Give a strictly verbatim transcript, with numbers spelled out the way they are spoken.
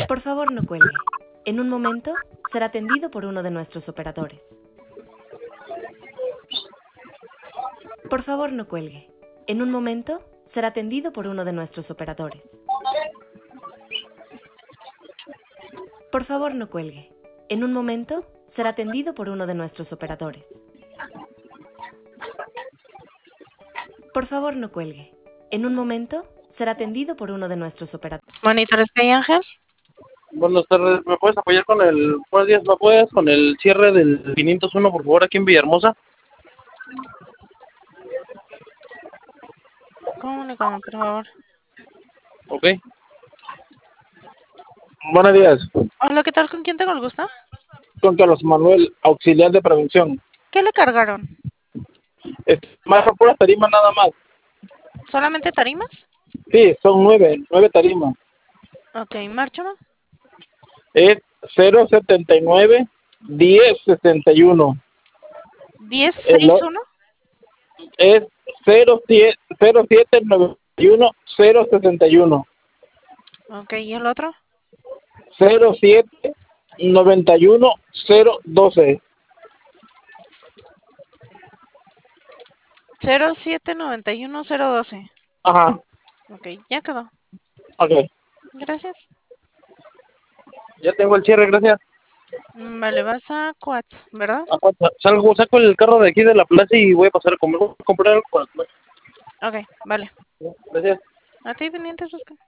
Por favor, no cuelgue. En un momento será atendido por uno de nuestros operadores. Por favor, no cuelgue. En un momento será atendido por uno de nuestros operadores. Por favor, no cuelgue. En un momento será atendido por uno de nuestros operadores. Por favor, no cuelgue. En un momento será atendido por uno de nuestros operadores. Monitores Calle Ángel. Buenas tardes, ¿me puedes apoyar con el, buenos días, ¿me puedes con el cierre del quinientos uno, por favor, aquí en Villahermosa? Comunícame, por favor. Ok. Buenos días, Hola, ¿qué tal? ¿Con quién tengo el gusto? con Carlos Manuel, auxiliar de prevención. ¿Qué le cargaron? Es más por pura tarima nada más. ¿Solamente tarimas? Sí, son nueve, nueve tarimas. Ok, márchame. Es cero setenta y nueve, diez sesenta y uno. ¿diez El, sesenta y o- uno? es cero siete noventa y uno cero sesenta y uno. Ok, ¿y el otro? cero siete noventa y uno cero doce. cero siete noventa y uno cero doce. Ajá, Ok, ya quedó. ok. Gracias. Ya tengo el cierre, gracias. Mm, Vale, vas a Coats, ¿verdad? Aguanta, Salgo, saco el carro de aquí de la plaza y voy a pasar a comer, voy a comprar algo para comer. Ok, vale. Gracias. A ti pendientes, busca.